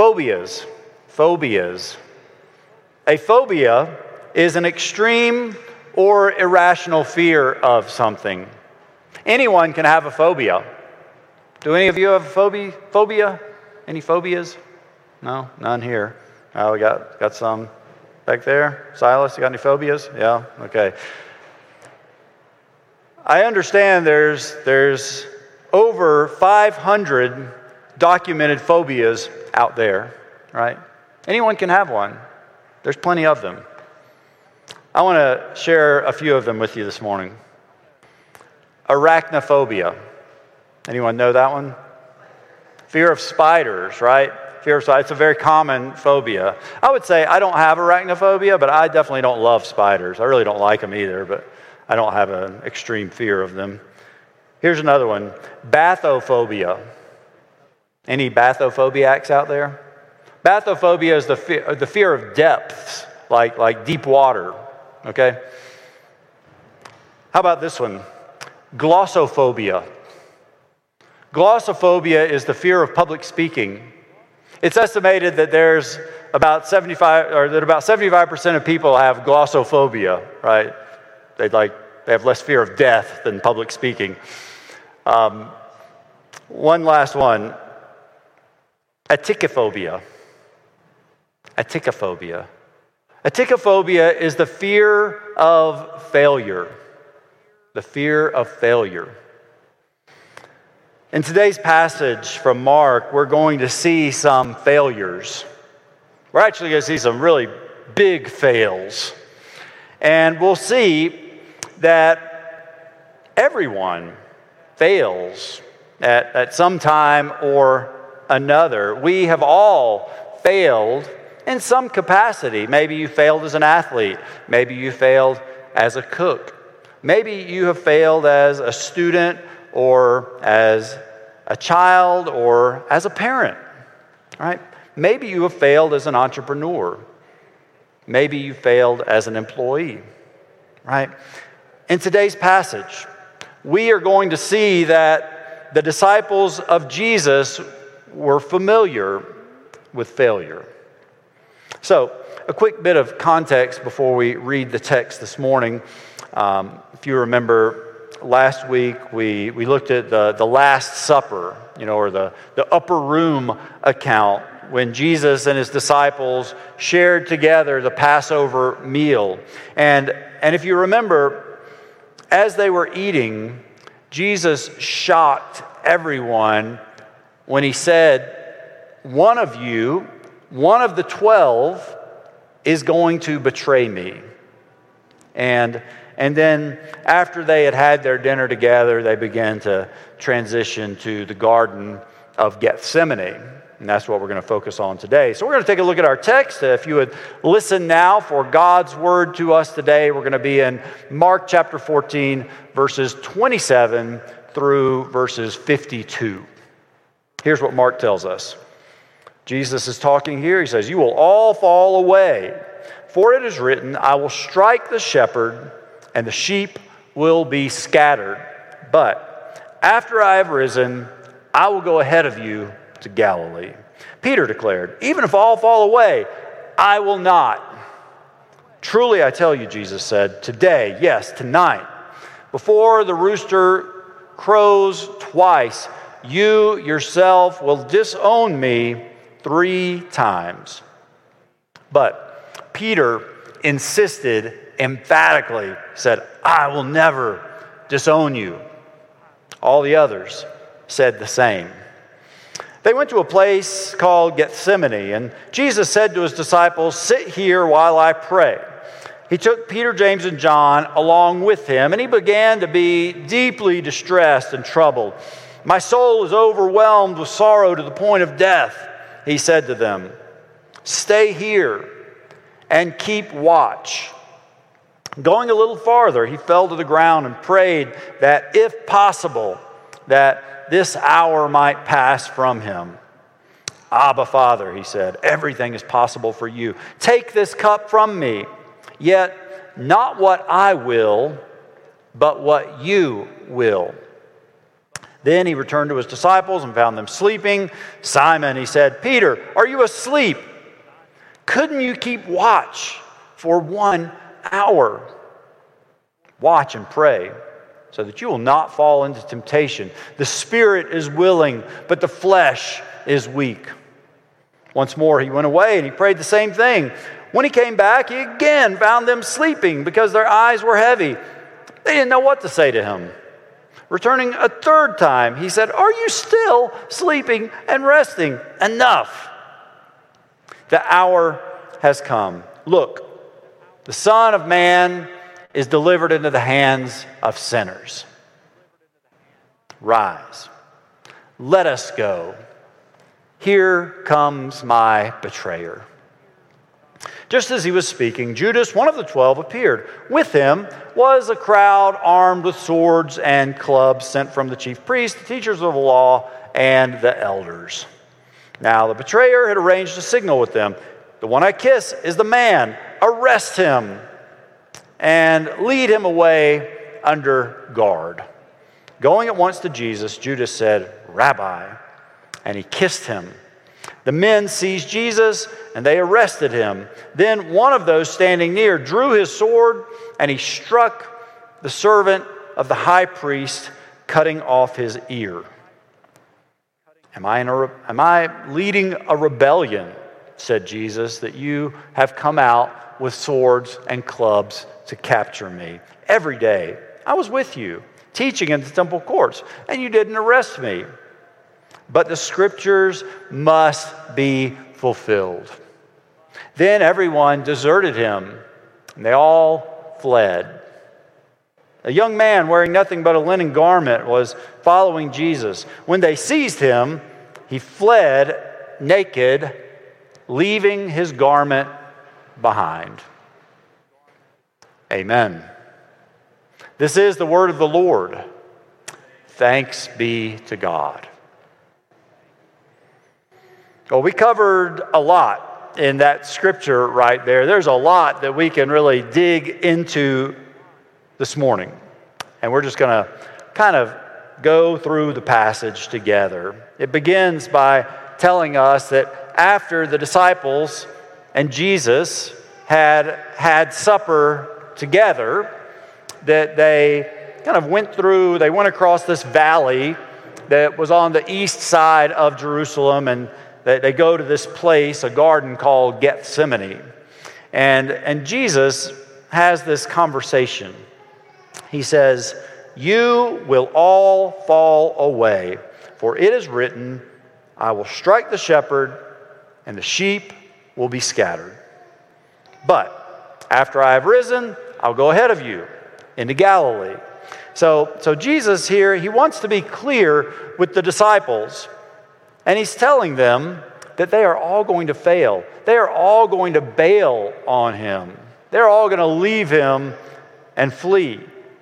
Phobias. Phobias. A phobia is an extreme or irrational fear of something. Anyone can have a phobia. Do any of you have a phobia? Any phobias? No, none here. Oh, we got some back there. Silas, you got any phobias? Yeah, okay. I understand there's over 500 documented phobias out there, right? Anyone can have one. There's plenty of them. I want to share a few of them with you this morning. Arachnophobia. Anyone know that one? Fear of spiders, right? Fear of spiders. It's a very common phobia. I would say I don't have arachnophobia, but I definitely don't love spiders. I really don't like them either, but I don't have an extreme fear of them. Here's another one. Bathophobia. Any bathophobiacs out there? Bathophobia is the fear of depths, like deep water, okay? How about this one? Glossophobia. Glossophobia is the fear of public speaking. It's estimated that there's about 75% of people have glossophobia, right? They have less fear of death than public speaking. One last one. Atychiphobia. Atychiphobia. Atychiphobia is the fear of failure. The fear of failure. In today's passage from Mark, we're going to see some failures. We're actually going to see some really big fails. And we'll see that everyone fails at some time or another. We have all failed in some capacity. Maybe you failed as an athlete. Maybe you failed as a cook. Maybe you have failed as a student or as a child or as a parent, right? Maybe you have failed as an entrepreneur. Maybe you failed as an employee, right? In today's passage, we are going to see that the disciples of Jesus were familiar with failure. So, a quick bit of context before we read the text this morning. If you remember, last week we looked at the Last Supper, or the upper room account when Jesus and his disciples shared together the Passover meal. And if you remember, as they were eating, Jesus shocked everyone when he said, one of you, one of the 12, is going to betray me. And then after they had their dinner together, they began to transition to the Garden of Gethsemane. And that's what we're going to focus on today. So we're going to take a look at our text. If you would listen now for God's word to us today, we're going to be in Mark chapter 14, verses 27 through verses 52. Here's what Mark tells us. Jesus is talking here. He says, "You will all fall away, for it is written, I will strike the shepherd, and the sheep will be scattered. But after I have risen, I will go ahead of you to Galilee." Peter declared, "Even if all fall away, I will not." "Truly I tell you," Jesus said, "today, yes, tonight, before the rooster crows twice, you yourself will disown me 3 times. But Peter insisted emphatically, said, "I will never disown you." All the others said the same. They went to a place called Gethsemane, and Jesus said to his disciples, "Sit here while I pray." He took Peter, James, and John along with him, and he began to be deeply distressed and troubled. "My soul is overwhelmed with sorrow to the point of death," he said to them. "Stay here and keep watch." Going a little farther, he fell to the ground and prayed that, if possible, that this hour might pass from him. "Abba, Father," he said, "everything is possible for you. Take this cup from me, yet not what I will, but what you will." Then he returned to his disciples and found them sleeping. Simon, he said, "Peter, are you asleep? Couldn't you keep watch for 1 hour? Watch and pray so that you will not fall into temptation. The spirit is willing, but the flesh is weak." Once more he went away and he prayed the same thing. When he came back, he again found them sleeping because their eyes were heavy. They didn't know what to say to him. Returning a third time, he said, "Are you still sleeping and resting? Enough. The hour has come. Look, the Son of Man is delivered into the hands of sinners. Rise, let us go. Here comes my betrayer." Just as he was speaking, Judas, one of the 12, appeared. With him was a crowd armed with swords and clubs sent from the chief priests, the teachers of the law, and the elders. Now the betrayer had arranged a signal with them. "The one I kiss is the man. Arrest him and lead him away under guard." Going at once to Jesus, Judas said, "Rabbi," and he kissed him. The men seized Jesus and they arrested him. Then one of those standing near drew his sword and he struck the servant of the high priest, cutting off his ear. Am I leading a rebellion, said Jesus, that you have come out with swords and clubs to capture me? Every day I was with you, teaching in the temple courts, and you didn't arrest me. But the scriptures must be fulfilled. Then everyone deserted him, and they all fled. A young man wearing nothing but a linen garment was following Jesus. When they seized him, he fled naked, leaving his garment behind. Amen. This is the word of the Lord. Thanks be to God. Well, we covered a lot in that scripture right there. There's a lot that we can really dig into this morning. And we're just going to kind of go through the passage together. It begins by telling us that after the disciples and Jesus had supper together, that they kind of went across this valley that was on the east side of Jerusalem, and they go to this place, a garden called Gethsemane. And Jesus has this conversation. He says, "You will all fall away, for it is written, I will strike the shepherd, and the sheep will be scattered. But after I have risen, I'll go ahead of you into Galilee." So Jesus here, he wants to be clear with the disciples. And he's telling them that they are all going to fail. They are all going to bail on him. They're all going to leave him and flee.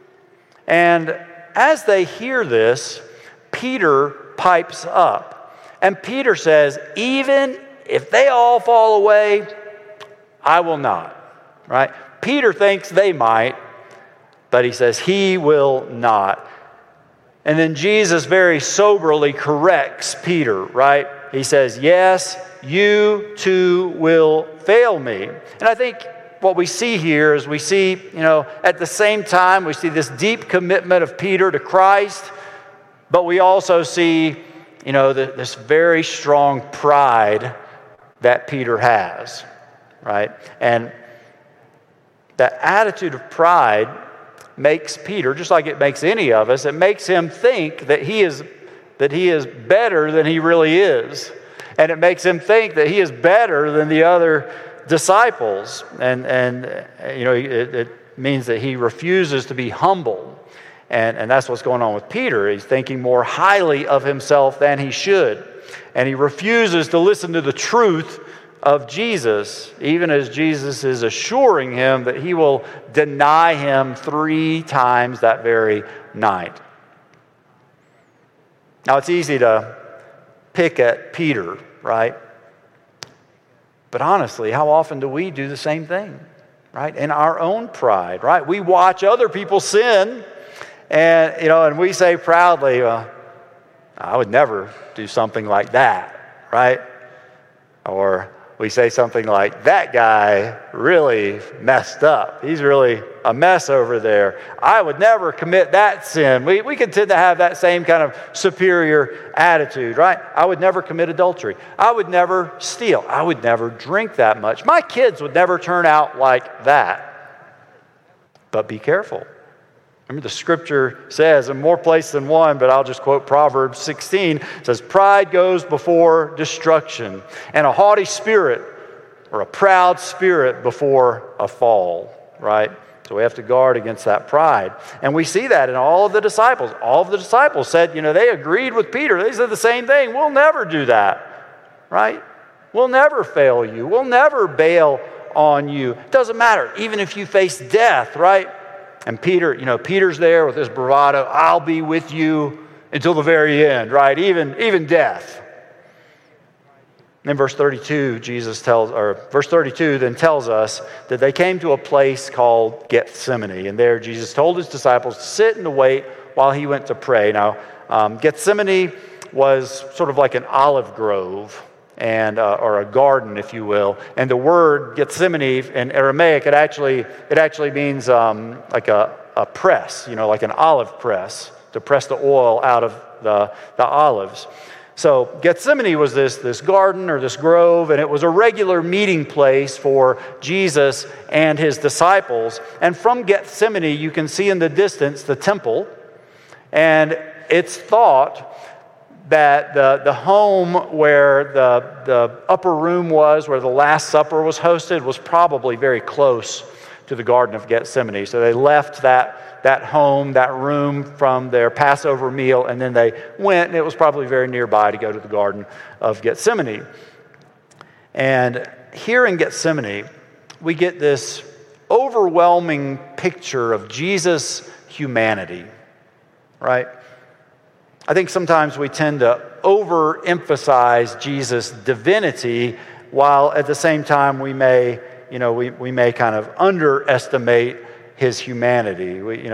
And as they hear this, Peter pipes up. And Peter says, "Even if they all fall away, I will not." Right? Peter thinks they might, but he says he will not. And then Jesus very soberly corrects Peter, right? He says, "Yes, you too will fail me." And I think what we see here is we see, at the same time, we see this deep commitment of Peter to Christ, but we also see, this very strong pride that Peter has, right? And that attitude of pride makes Peter, just like it makes any of us, it makes him think that he is better than he really is. And it makes him think that he is better than the other disciples. And it means that he refuses to be humble. And that's what's going on with Peter. He's thinking more highly of himself than he should. And he refuses to listen to the truth of Jesus, even as Jesus is assuring him that he will deny him 3 times that very night. Now, it's easy to pick at Peter, right? But honestly, how often do we do the same thing, right? In our own pride, right? We watch other people sin, and we say proudly, I would never do something like that, right? Or we say something like, that guy really messed up. He's really a mess over there. I would never commit that sin. We can tend to have that same kind of superior attitude, right? I would never commit adultery. I would never steal. I would never drink that much. My kids would never turn out like that. But be careful. Remember, the scripture says, in more places than one, but I'll just quote Proverbs 16, it says, pride goes before destruction, and a haughty spirit or a proud spirit before a fall, right? So we have to guard against that pride. And we see that in all of the disciples. All of the disciples said, they agreed with Peter. They said the same thing. We'll never do that, right? We'll never fail you. We'll never bail on you. It doesn't matter, even if you face death, right? And Peter, Peter's there with his bravado. I'll be with you until the very end, right? Even death. And in verse 32 then tells us that they came to a place called Gethsemane. And there Jesus told his disciples to sit and to wait while he went to pray. Now, Gethsemane was sort of like an olive grove, and or a garden, if you will. And the word Gethsemane in Aramaic, it actually means like a press, like an olive press, to press the oil out of the olives. So Gethsemane was this garden or this grove, and it was a regular meeting place for Jesus and his disciples. And from Gethsemane, you can see in the distance the temple, and it's thought that the home where the upper room was, where the Last Supper was hosted, was probably very close to the Garden of Gethsemane. So they left that home, that room from their Passover meal, and then they went, and it was probably very nearby to go to the Garden of Gethsemane. And here in Gethsemane, we get this overwhelming picture of Jesus' humanity, right? I think sometimes we tend to overemphasize Jesus' divinity, while at the same time we may kind of underestimate his humanity.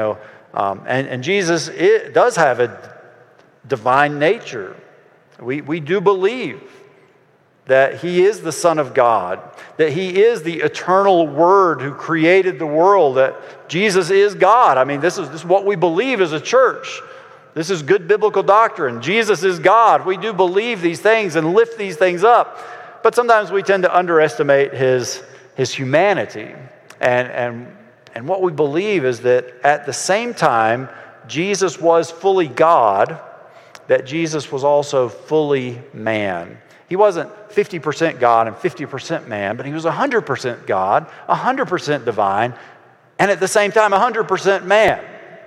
And Jesus does have a divine nature. We do believe that he is the Son of God, that he is the eternal Word who created the world, that Jesus is God. I mean, this is what we believe as a church. This is good biblical doctrine. Jesus is God. We do believe these things and lift these things up. But sometimes we tend to underestimate his humanity. And what we believe is that at the same time, Jesus was fully God, that Jesus was also fully man. He wasn't 50% God and 50% man, but he was 100% God, 100% divine, and at the same time 100% man.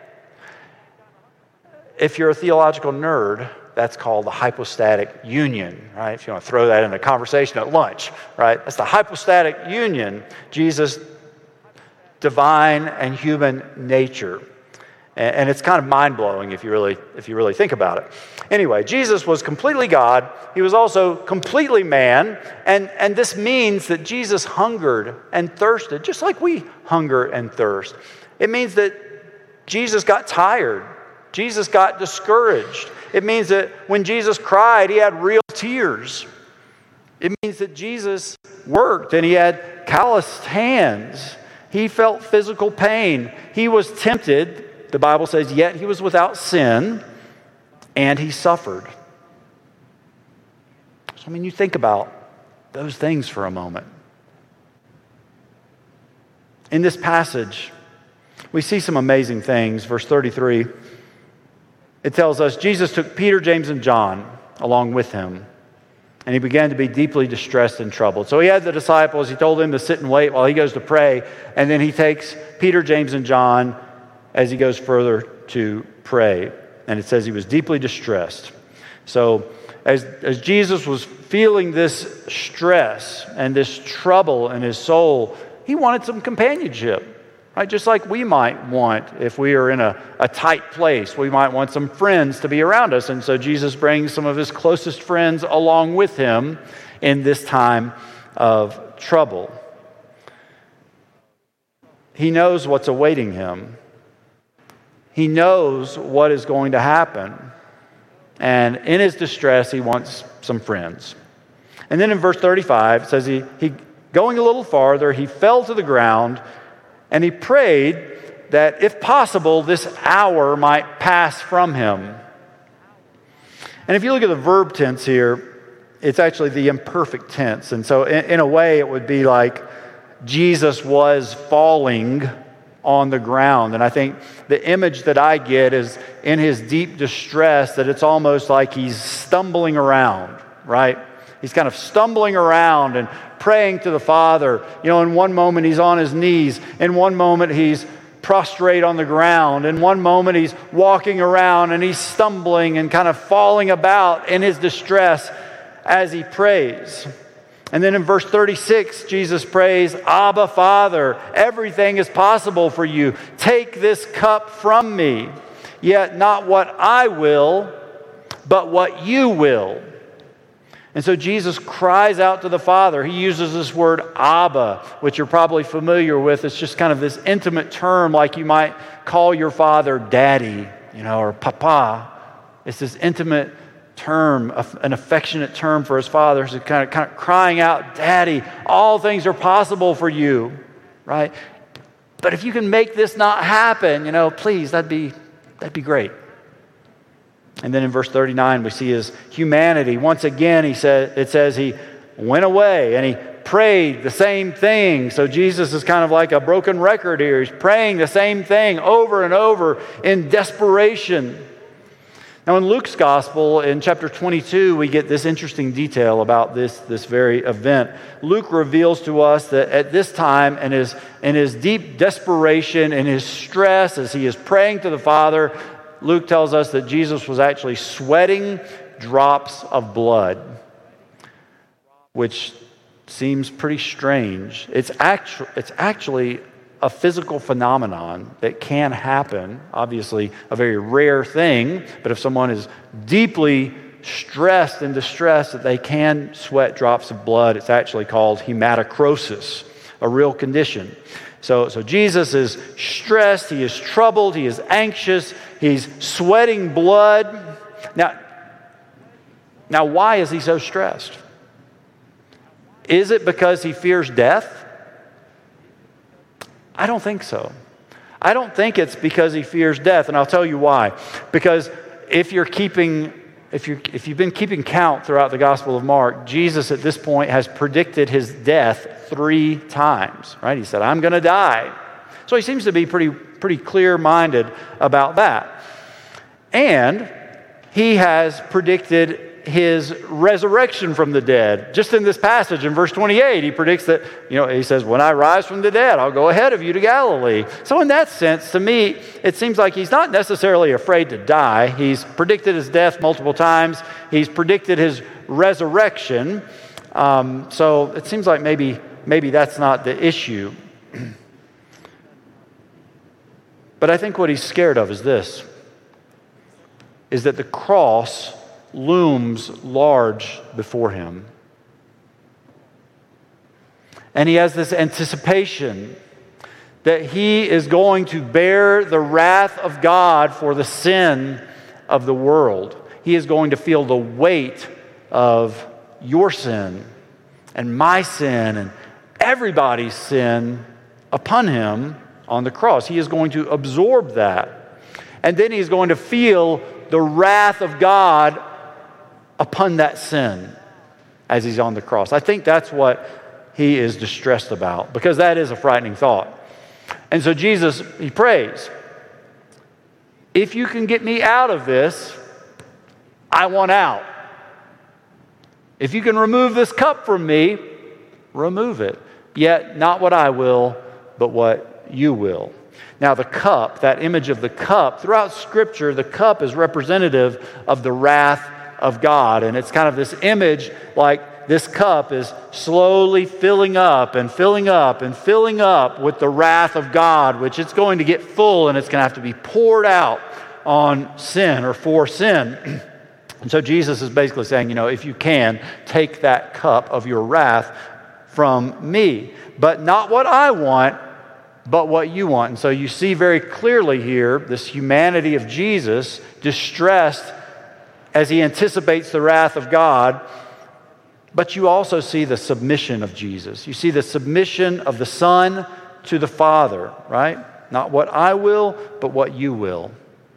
If you're a theological nerd, that's called the hypostatic union, right? If you want to throw that in a conversation at lunch, right? That's the hypostatic union, Jesus' divine and human nature. And it's kind of mind-blowing if you really think about it. Anyway, Jesus was completely God. He was also completely man. And this means that Jesus hungered and thirsted, just like we hunger and thirst. It means that Jesus got tired. Jesus got discouraged. It means that when Jesus cried, he had real tears. It means that Jesus worked and he had calloused hands. He felt physical pain. He was tempted, the Bible says, yet he was without sin, and he suffered. So, you think about those things for a moment. In this passage, we see some amazing things. Verse 33, it tells us, Jesus took Peter, James, and John along with him, and he began to be deeply distressed and troubled. So he had the disciples, he told them to sit and wait while he goes to pray, and then he takes Peter, James, and John as he goes further to pray. And it says he was deeply distressed. So as Jesus was feeling this stress and this trouble in his soul, he wanted some companionship. Right? Just like we might want if we are in a tight place. We might want some friends to be around us. And so Jesus brings some of his closest friends along with him in this time of trouble. He knows what's awaiting him. He knows what is going to happen. And in his distress, he wants some friends. And then in verse 35, it says he going a little farther, he fell to the ground and he prayed that if possible, this hour might pass from him. And if you look at the verb tense here, it's actually the imperfect tense. And so in a way, it would be like Jesus was falling on the ground. And I think the image that I get is in his deep distress, that it's almost like he's stumbling around, right? He's kind of stumbling around and praying to the Father. You know, in one moment he's on his knees. In one moment he's prostrate on the ground. In one moment he's walking around and he's stumbling and kind of falling about in his distress as he prays. And then in verse 36, Jesus prays, Abba, Father, everything is possible for you. Take this cup from me, yet not what I will, but what you will. And so Jesus cries out to the Father. He uses this word Abba, which you're probably familiar with. It's just kind of this intimate term, like you might call your father Daddy, or Papa. It's this intimate term, an affectionate term for his father. So kind of crying out, Daddy, all things are possible for you, right? But if you can make this not happen, please, that'd be great. And then in verse 39, we see his humanity. Once again, it says he went away and he prayed the same thing. So Jesus is kind of like a broken record here. He's praying the same thing over and over in desperation. Now in Luke's gospel, in chapter 22, we get this interesting detail about this very event. Luke reveals to us that at this time, in his deep desperation, in his stress, as he is praying to the Father, Luke tells us that Jesus was actually sweating drops of blood, which seems pretty strange. It's actually a physical phenomenon that can happen, obviously a very rare thing, but if someone is deeply stressed and distressed, that they can sweat drops of blood. It's actually called hematocrosis, a real condition. So Jesus is stressed, he is troubled, he is anxious, he's sweating blood. Now why is he so stressed? Is it because he fears death? I don't think so. I don't think it's because he fears death, and I'll tell you why. Because if you've been keeping count throughout the Gospel of Mark, Jesus at this point has predicted his death 3 times, right? He said, I'm going to die. So he seems to be pretty clear-minded about that. And he has predicted his resurrection from the dead. Just in this passage, in verse 28, he predicts that, he says, when I rise from the dead, I'll go ahead of you to Galilee. So in that sense, to me, it seems like he's not necessarily afraid to die. He's predicted his death multiple times. He's predicted his resurrection. So it seems like maybe that's not the issue. But I think what he's scared of is this, is that the cross looms large before him. And he has this anticipation that he is going to bear the wrath of God for the sin of the world. He is going to feel the weight of your sin and my sin and everybody's sin upon him on the cross. He is going to absorb that. And then he's going to feel the wrath of God upon that sin as he's on the cross. I think that's what he is distressed about, because that is a frightening thought. And so Jesus, he prays, if you can get me out of this, I want out. If you can remove this cup from me, remove it. Yet not what I will, but what you will. Now the cup, that image of the cup, throughout Scripture, the cup is representative of the wrath of God. And it's kind of this image like this cup is slowly filling up and filling up and filling up with the wrath of God, which it's going to get full and it's going to have to be poured out on sin or for sin. And so Jesus is basically saying, if you can, take that cup of your wrath from me. But not what I want, but what you want. And so you see very clearly here this humanity of Jesus, distressed as he anticipates the wrath of God. But you also see the submission of Jesus. You see the submission of the Son to the Father, right? Not what I will, but what you will.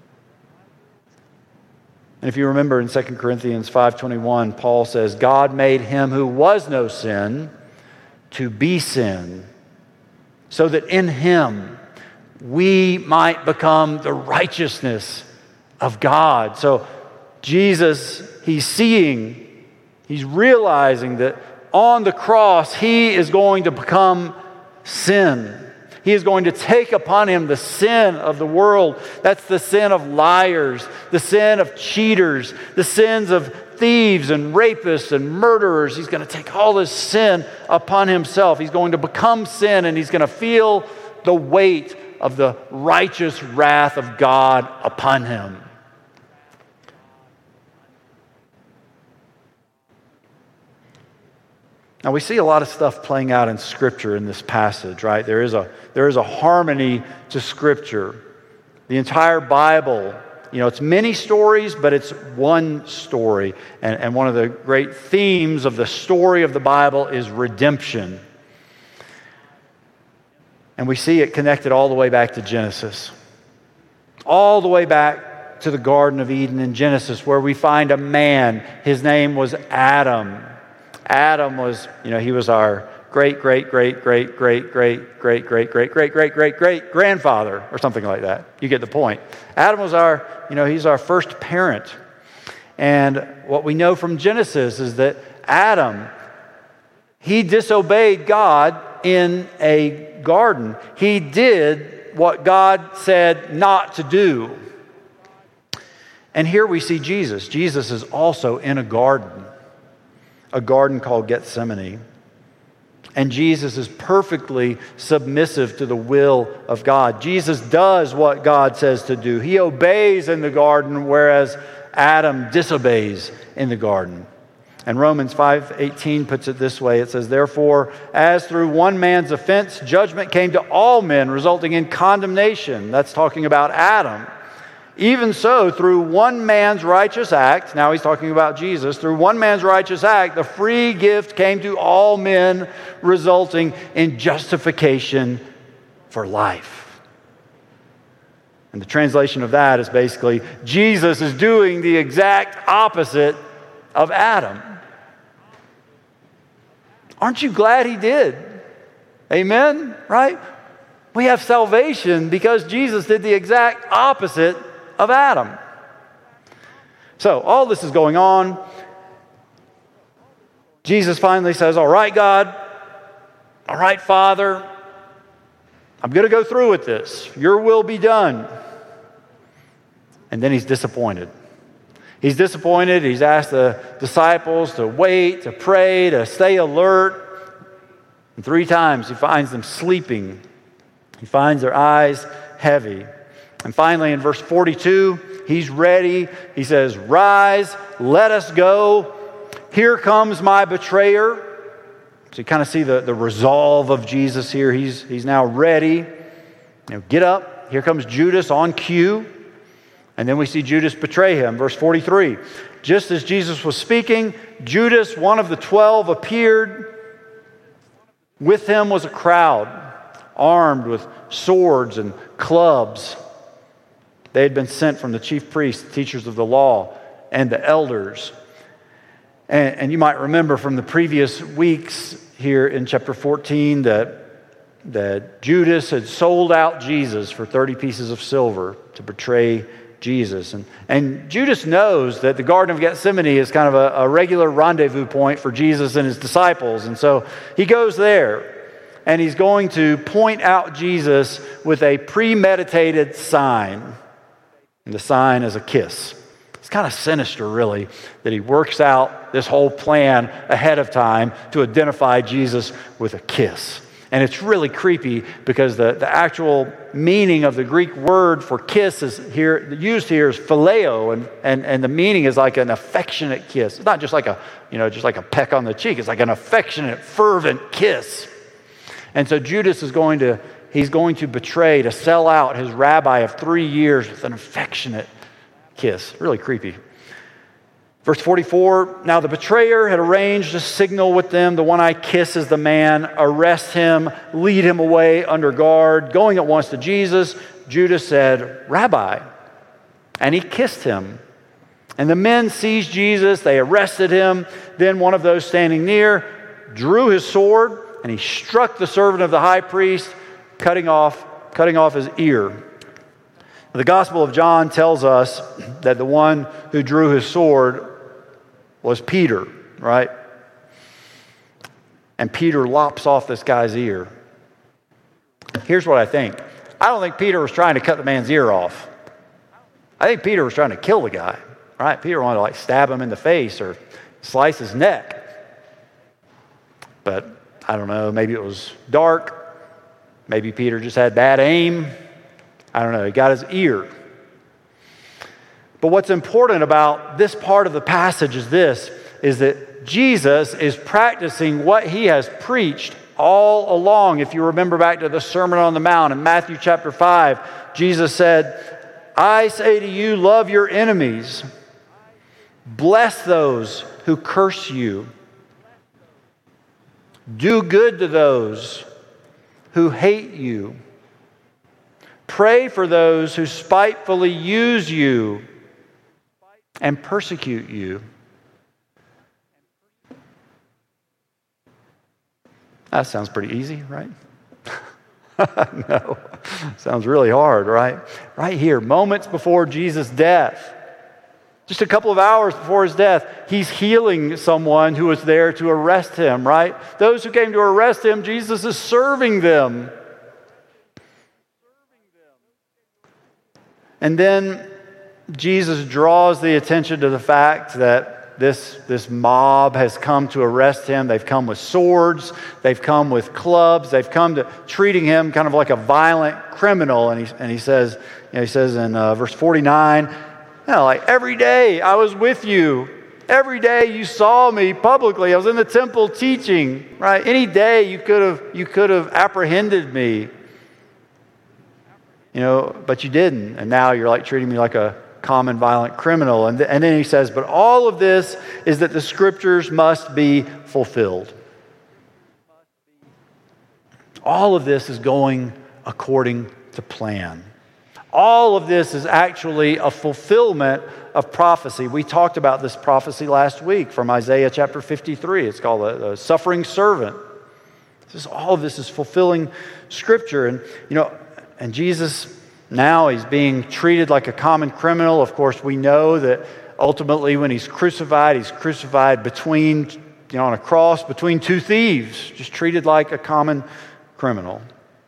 And if you remember in 2 Corinthians 5:21, Paul says, God made him who was no sin to be sin, so that in him we might become the righteousness of God. So Jesus, he's realizing that on the cross, he is going to become sin. He is going to take upon him the sin of the world. That's the sin of liars, the sin of cheaters, the sins of thieves and rapists and murderers. He's going to take all this sin upon himself. He's going to become sin, and he's going to feel the weight of the righteous wrath of God upon him. Now, we see a lot of stuff playing out in Scripture in this passage, right? There is a harmony to Scripture. The entire Bible, it's many stories, but it's one story. And one of the great themes of the story of the Bible is redemption. And we see it connected all the way back to Genesis. All the way back to the Garden of Eden in Genesis, where we find a man. His name was Adam. Adam was, he was our great-great-great-great-great-great-great-great-great-great-great-grandfather or something like that. You get the point. Adam was he's our first parent. And what we know from Genesis is that Adam, he disobeyed God in a garden. He did what God said not to do. And here we see Jesus. Jesus is also in a garden called Gethsemane. And Jesus is perfectly submissive to the will of God. Jesus does what God says to do. He obeys in the garden, whereas Adam disobeys in the garden. And Romans 5:18 puts it this way. It says, therefore, as through one man's offense, judgment came to all men, resulting in condemnation. That's talking about Adam. Even so, through one man's righteous act, now he's talking about Jesus, through one man's righteous act, the free gift came to all men, resulting in justification for life. And the translation of that is basically, Jesus is doing the exact opposite of Adam. Aren't you glad he did? Amen? Right? We have salvation because Jesus did the exact opposite of Adam. So all this is going on. Jesus finally says, all right, God, all right, Father, I'm going to go through with this. Your will be done. And then he's disappointed. He's disappointed. He's asked the disciples to wait, to pray, to stay alert. And 3 times he finds them sleeping. He finds their eyes heavy. And finally, in verse 42, he's ready. He says, rise, let us go. Here comes my betrayer. So you kind of see the resolve of Jesus here. He's now ready. Get up. Here comes Judas on cue. And then we see Judas betray him. Verse 43, just as Jesus was speaking, Judas, one of the 12, appeared. With him was a crowd, armed with swords and clubs. They had been sent from the chief priests, teachers of the law, and the elders. And you might remember from the previous weeks here in chapter 14 that Judas had sold out Jesus for 30 pieces of silver to betray Jesus. And Judas knows that the Garden of Gethsemane is kind of a regular rendezvous point for Jesus and his disciples. And so he goes there. And he's going to point out Jesus with a premeditated sign. And the sign is a kiss. It's kind of sinister, really, that he works out this whole plan ahead of time to identify Jesus with a kiss. And it's really creepy because the actual meaning of the Greek word for kiss is used here is phileo, and the meaning is like an affectionate kiss. It's not just like a peck on the cheek. It's like an affectionate, fervent kiss. And so Judas is going to betray, to sell out his rabbi of 3 years with an affectionate kiss. Really creepy. Verse 44, now the betrayer had arranged a signal with them. The one I kiss is the man. Arrest him, lead him away under guard. Going at once to Jesus, Judas said, Rabbi. And he kissed him. And the men seized Jesus. They arrested him. Then one of those standing near drew his sword, and he struck the servant of the high priest, cutting off his ear. The Gospel of John tells us that the one who drew his sword was Peter, right? And Peter lops off this guy's ear. Here's what I think. I don't think Peter was trying to cut the man's ear off. I think Peter was trying to kill the guy, right? Peter wanted to stab him in the face or slice his neck. But I don't know, maybe it was dark. Maybe Peter just had bad aim. I don't know, he got his ear. But what's important about this part of the passage is that Jesus is practicing what he has preached all along. If you remember back to the Sermon on the Mount in Matthew chapter 5, Jesus said, I say to you, love your enemies. Bless those who curse you. Do good to those who hate you. Pray for those who spitefully use you and persecute you. That sounds pretty easy, right? No, sounds really hard, right? Right here, moments before Jesus' death, just a couple of hours before his death, he's healing someone who was there to arrest him, right? Those who came to arrest him, Jesus is serving them. And then Jesus draws the attention to the fact that this mob has come to arrest him. They've come with swords. They've come with clubs. They've come to treating him kind of like a violent criminal. And he says in verse 49, like every day I was with you. Every day you saw me publicly. I was in the temple teaching. Right? Any day you could have apprehended me. But you didn't. And now you're like treating me like a common violent criminal. And then he says, but all of this is that the scriptures must be fulfilled. All of this is going according to plan. All of this is actually a fulfillment of prophecy. We talked about this prophecy last week from Isaiah chapter 53. It's called the suffering servant. All of this is fulfilling scripture. And Jesus, now he's being treated like a common criminal. Of course, we know that ultimately when he's crucified between, on a cross between two thieves, just treated like a common criminal.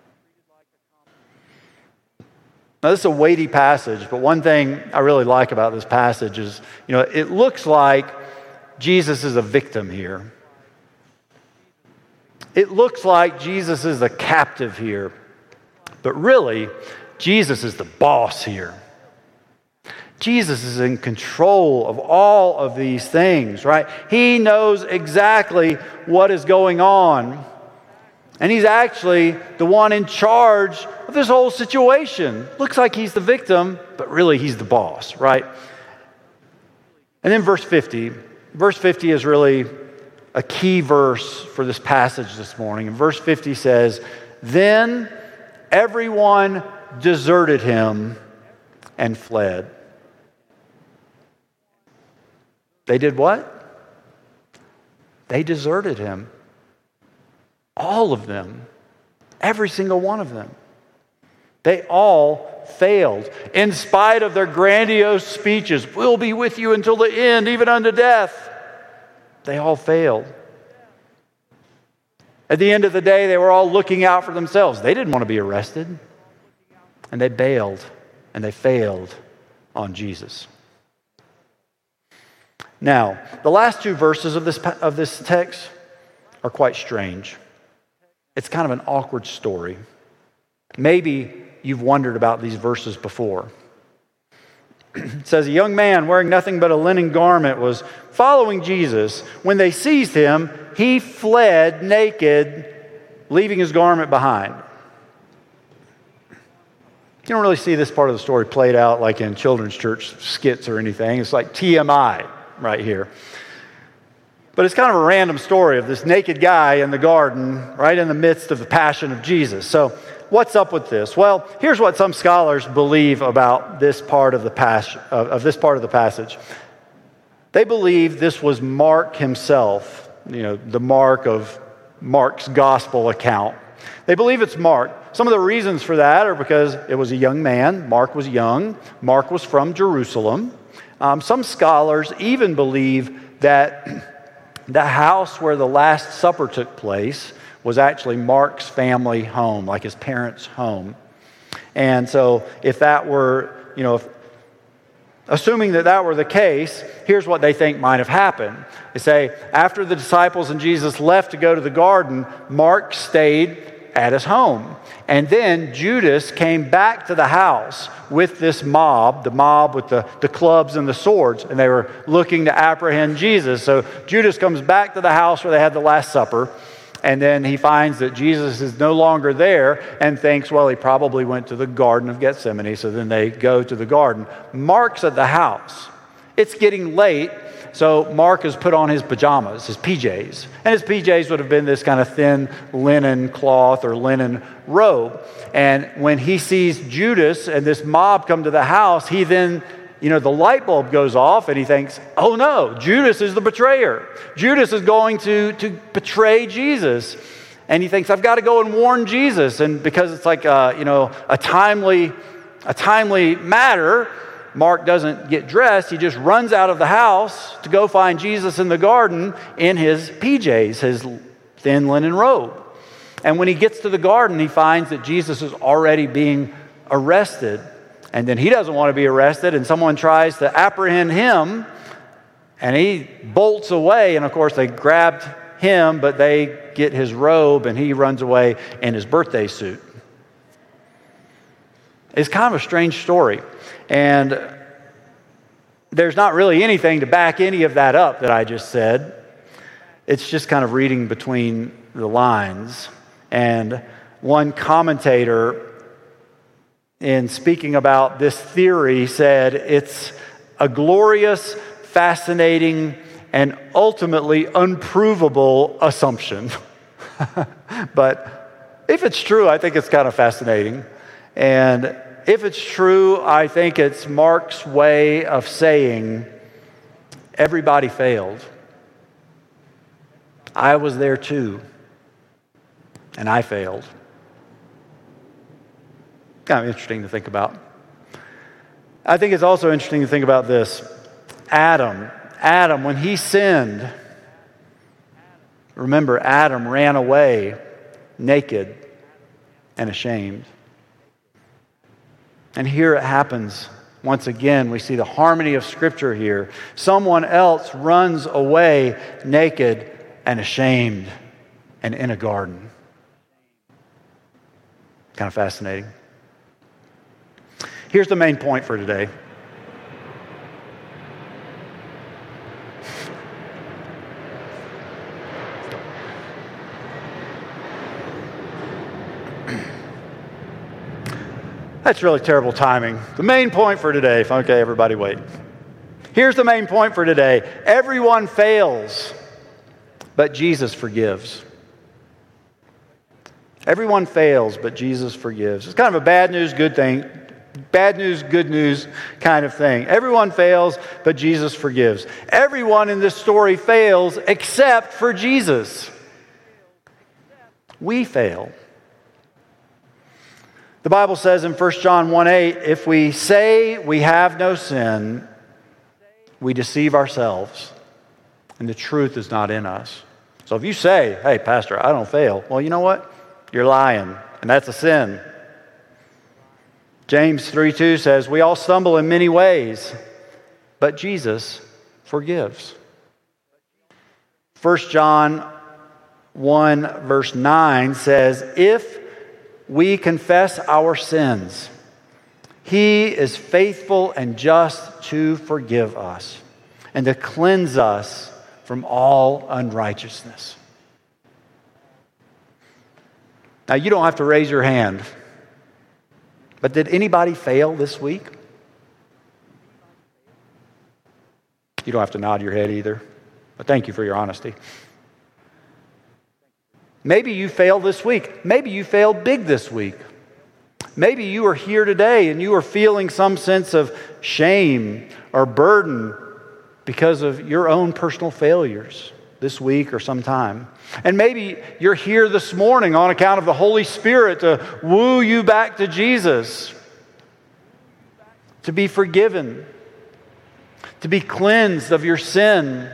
Now, this is a weighty passage, but one thing I really like about this passage is, it looks like Jesus is a victim here. It looks like Jesus is a captive here. But really, Jesus is the boss here. Jesus is in control of all of these things, right? He knows exactly what is going on. And he's actually the one in charge of this whole situation. Looks like he's the victim, but really he's the boss, right? And then verse 50. Verse 50 is really a key verse for this passage this morning. And verse 50 says, then everyone deserted him and fled. They did what? They deserted him. All of them. Every single one of them. They all failed. In spite of their grandiose speeches, we'll be with you until the end, even unto death. They all failed. At the end of the day, they were all looking out for themselves. They didn't want to be arrested. And they bailed and they failed on Jesus. Now, the last two verses of this text are quite strange. It's kind of an awkward story. Maybe you've wondered about these verses before. It says, a young man wearing nothing but a linen garment was following Jesus. When they seized him, he fled naked, leaving his garment behind. You don't really see this part of the story played out like in children's church skits or anything. It's like TMI, right here. But it's kind of a random story of this naked guy in the garden right in the midst of the passion of Jesus. So what's up with this? Well, here's what some scholars believe about this part of the passage. They believe this was Mark himself, the Mark of Mark's gospel account. They believe it's Mark. Some of the reasons for that are because it was a young man. Mark was young. Mark was from Jerusalem. Some scholars even believe that the house where the Last Supper took place was actually Mark's family home, like his parents' home. And so if that were, assuming that were the case, here's what they think might have happened. They say, after the disciples and Jesus left to go to the garden, Mark stayed at his home. And then Judas came back to the house with this mob, the mob with the clubs and the swords, and they were looking to apprehend Jesus. So Judas comes back to the house where they had the Last Supper, and then he finds that Jesus is no longer there and thinks, well, he probably went to the Garden of Gethsemane, so then they go to the garden. Mark's at the house. It's getting late, so Mark has put on his pajamas, his PJs. And his PJs would have been this kind of thin linen cloth or linen robe. And when he sees Judas and this mob come to the house, he then, the light bulb goes off and he thinks, oh no, Judas is the betrayer. Judas is going to betray Jesus. And he thinks, I've got to go and warn Jesus. And because it's like, a timely matter, Mark doesn't get dressed. He just runs out of the house to go find Jesus in the garden in his PJs, his thin linen robe. And when he gets to the garden, he finds that Jesus is already being arrested. And then he doesn't want to be arrested, and someone tries to apprehend him, and he bolts away. And of course, they grabbed him, but they get his robe, and he runs away in his birthday suit. It's kind of a strange story. And there's not really anything to back any of that up that I just said. It's just kind of reading between the lines. And one commentator, in speaking about this theory, said it's a glorious, fascinating, and ultimately unprovable assumption. But if it's true, I think it's kind of fascinating. And if it's true, I think it's Mark's way of saying everybody failed. I was there too, and I failed. Kind of interesting to think about. I think it's also interesting to think about this. Adam, when he sinned, remember, Adam ran away naked and ashamed. And here it happens. Once again, we see the harmony of Scripture here. Someone else runs away naked and ashamed and in a garden. Kind of fascinating. Here's the main point for today. That's really terrible timing. The main point for today, okay, everybody wait. Here's the main point for today. Everyone fails, but Jesus forgives. Everyone fails, but Jesus forgives. It's kind of a bad news, good thing. Bad news, good news kind of thing. Everyone fails, but Jesus forgives. Everyone in this story fails except for Jesus. We fail. The Bible says in 1 John 1:8, if we say we have no sin, we deceive ourselves, and the truth is not in us. So if you say, hey, Pastor, I don't fail, well, you know what? You're lying, and that's a sin. James 3:2 says, we all stumble in many ways, but Jesus forgives. 1 John 1 verse 9 says, if we confess our sins, He is faithful and just to forgive us and to cleanse us from all unrighteousness. Now, you don't have to raise your hand, but did anybody fail this week? You don't have to nod your head either, but thank you for your honesty. Maybe you failed this week. Maybe you failed big this week. Maybe you are here today and you are feeling some sense of shame or burden because of your own personal failures this week or sometime. And maybe you're here this morning on account of the Holy Spirit to woo you back to Jesus, to be forgiven, to be cleansed of your sin.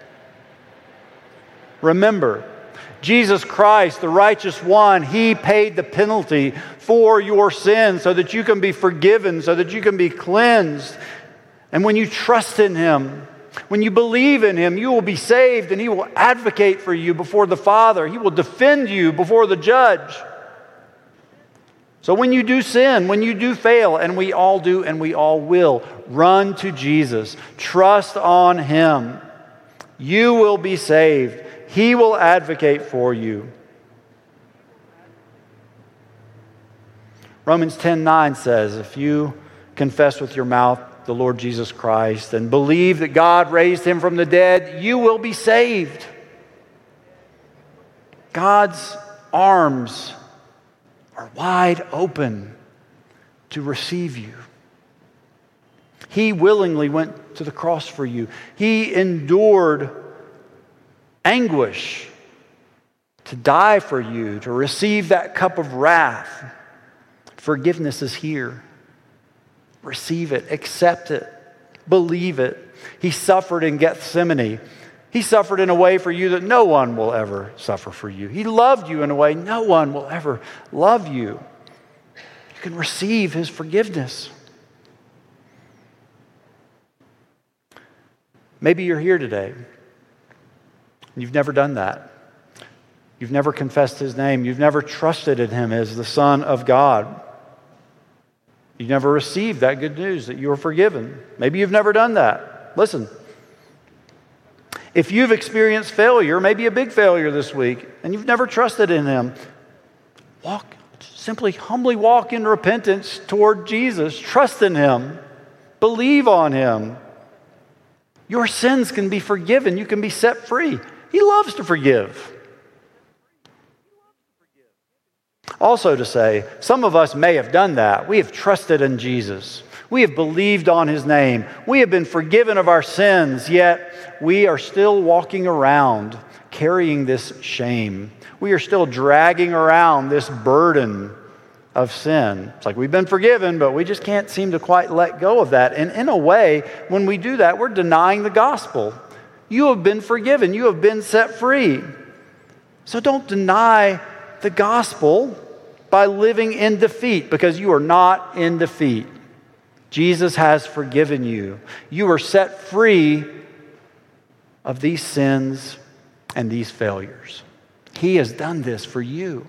Remember, Jesus Christ, the righteous one, He paid the penalty for your sin so that you can be forgiven, so that you can be cleansed. And when you trust in Him, when you believe in Him, you will be saved and He will advocate for you before the Father. He will defend you before the judge. So when you do sin, when you do fail, and we all do and we all will, run to Jesus. Trust on Him. You will be saved. He will advocate for you. Romans 10:9 says, if you confess with your mouth the Lord Jesus Christ and believe that God raised Him from the dead, you will be saved. God's arms are wide open to receive you. He willingly went to the cross for you. He endured anguish to die for you, to receive that cup of wrath. Forgiveness is here. Receive it, accept it, believe it. He suffered in Gethsemane. He suffered in a way for you that no one will ever suffer for you. He loved you in a way no one will ever love you. You can receive His forgiveness. Maybe you're here today. You've never done that. You've never confessed His name. You've never trusted in Him as the Son of God. You've never received that good news that you are forgiven. Maybe you've never done that. Listen, if you've experienced failure, maybe a big failure this week, and you've never trusted in Him, simply humbly walk in repentance toward Jesus. Trust in Him. Believe on Him. Your sins can be forgiven. You can be set free. He loves to forgive. Also to say, some of us may have done that. We have trusted in Jesus. We have believed on His name. We have been forgiven of our sins, yet we are still walking around carrying this shame. We are still dragging around this burden of sin. It's like we've been forgiven, but we just can't seem to quite let go of that. And in a way, when we do that, we're denying the gospel. You have been forgiven. You have been set free. So don't deny the gospel by living in defeat, because you are not in defeat. Jesus has forgiven you. You are set free of these sins and these failures. He has done this for you.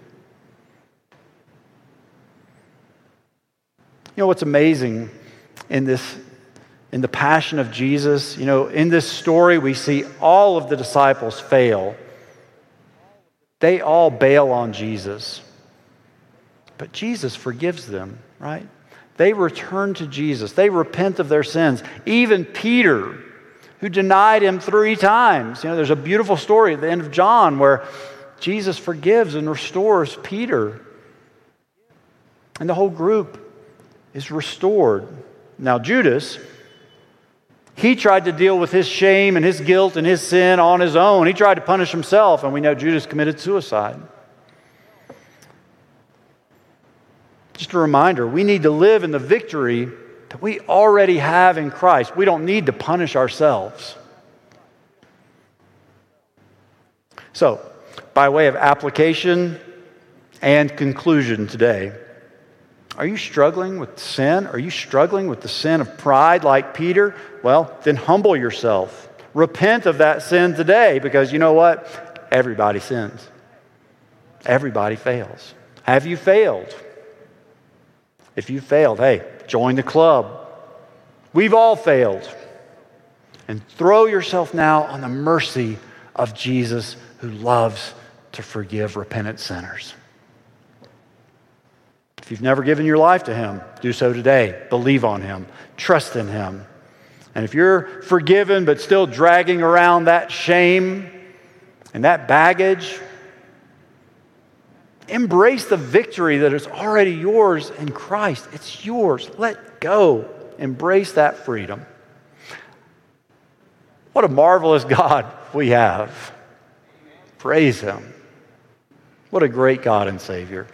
You know what's amazing in the passion of Jesus? You know, in this story we see all of the disciples fail. They all bail on Jesus. But Jesus forgives them, right? They return to Jesus. They repent of their sins. Even Peter, who denied Him 3 times. You know, there's a beautiful story at the end of John where Jesus forgives and restores Peter. And the whole group is restored. Now, Judas, he tried to deal with his shame and his guilt and his sin on his own. He tried to punish himself, and we know Judas committed suicide. Just a reminder, we need to live in the victory that we already have in Christ. We don't need to punish ourselves. So, by way of application and conclusion today, are you struggling with sin? Are you struggling with the sin of pride like Peter? Well, then humble yourself. Repent of that sin today, because you know what? Everybody sins. Everybody fails. Have you failed? If you failed, hey, join the club. We've all failed. And throw yourself now on the mercy of Jesus, who loves to forgive repentant sinners. If you've never given your life to Him, do so today. Believe on Him. Trust in Him. And if you're forgiven but still dragging around that shame and that baggage, embrace the victory that is already yours in Christ. It's yours. Let go. Embrace that freedom. What a marvelous God we have. Praise Him. What a great God and Savior.